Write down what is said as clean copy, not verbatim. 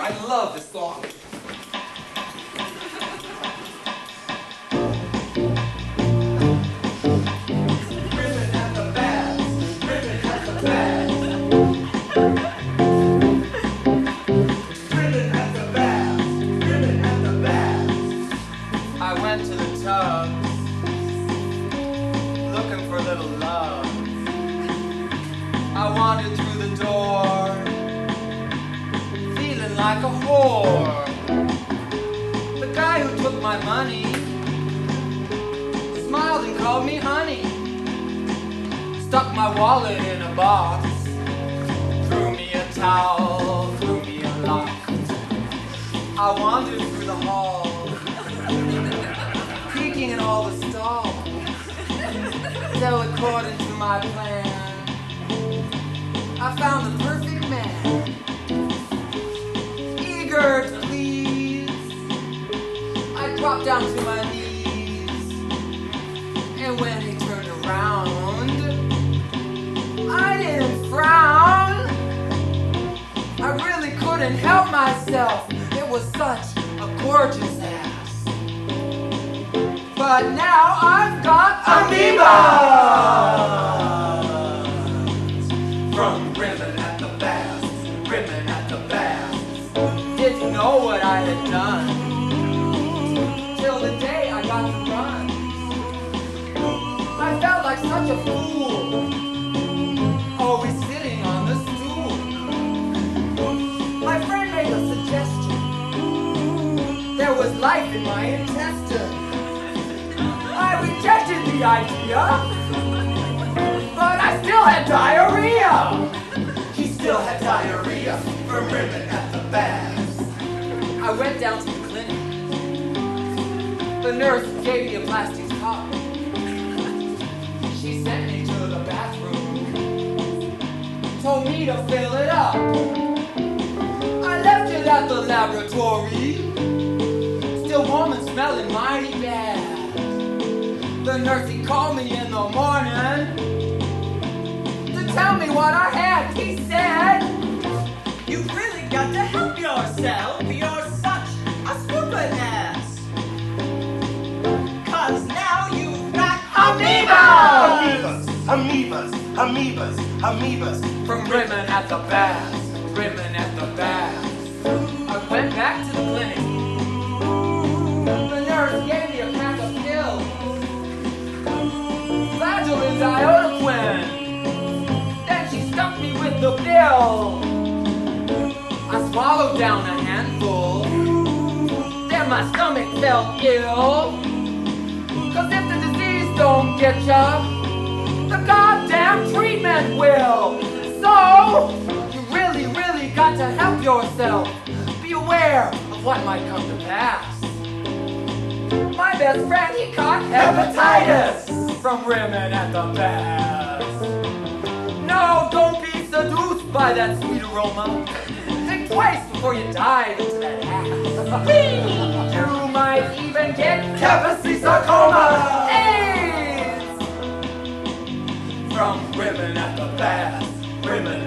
I love this song. Ribbon at the bass, ribbon at the bass. Ribbon at the bass, ribbon at the bass. I went to the tub, looking for a little love. I wandered through the door, feeling like a whore. The guy who took my money smiled and called me honey. Stuck my wallet in a box, threw me a towel, threw me a lock. I wandered through the hall, peeking in all the stalls. Till according to my plan, I found the perfect man, eager to please. I dropped down to my knees, and when he turned around, I didn't frown. I really couldn't help myself. It was such a gorgeous ass. But now I've got amoeba! From ribbon at the bass, ribbon at the bass. Didn't know what I had done till the day I got to run. I felt like such a fool, always sitting on the stool. My friend made a suggestion. There was life in my intestine. I rejected the idea, but I still had diarrhea. He still had diarrhea from ribbon at the bass. I went down to the clinic. The nurse gave me a plastic cup. She sent me to the bathroom, told me to fill it up. I left it at the laboratory, still warm and smelling mighty bad. The nurse, he called me in the morning to tell me what I had. He said, "You've really got to help yourself. You're such a stupid ass. 'Cause now you've got amoebas! Amoebas, amoebas, amoebas. From ribbon at the bass, ribbon at the bass. I went back to the clinic. The nurse gave me a pack of pills, Flagyl and Diodoquin. Then she stuck me with the bill. I swallowed down a handful, then my stomach felt ill. 'Cause if the disease don't get ya, the goddamn treatment will. So, you really, really got to help yourself. Be aware of what might come to pass. My best friend, he caught hepatitis from ribbon at the bass. No, don't be seduced by that sweet aroma. Think twice before you dive into that ass. You might even get Kaposi sarcoma. AIDS! From ribbon at the bass, ribbon